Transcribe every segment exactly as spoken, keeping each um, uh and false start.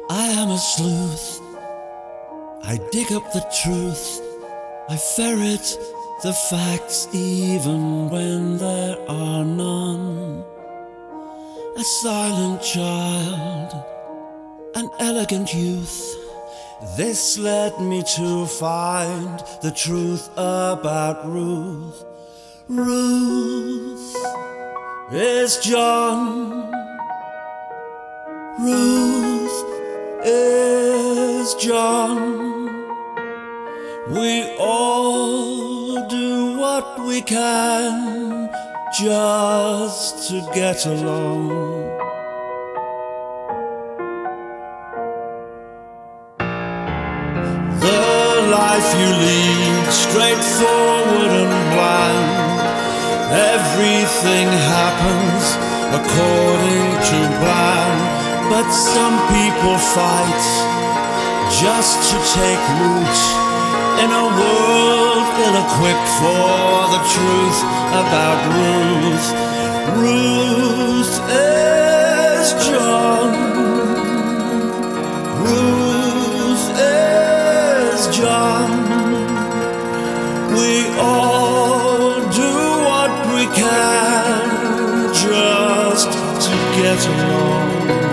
I am a sleuth. I dig up the truth. I ferret the facts even when there are none. A silent child, an elegant youth. This led me to find the truth about Ruth. Ruth is John. Ruth is John. We all do what we can just to get along. The life you lead, straightforward and bland. Everything happens according to plan. But some people fight just to take root in a world ill-equipped for the truth about Ruth. Ruth is John. Ruth is John. We all do what we can just to get along.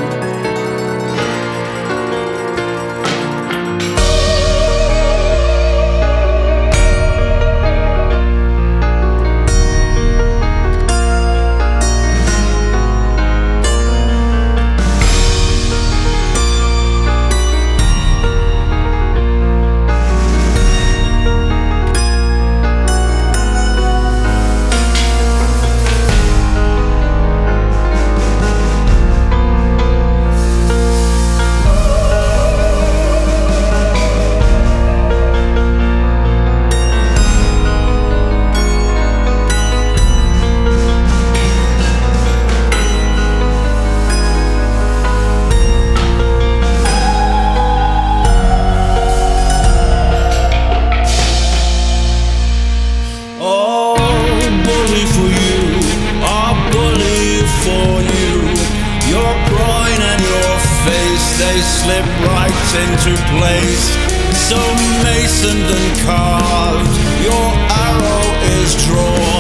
They slip right into place, so masoned and carved, your arrow is drawn.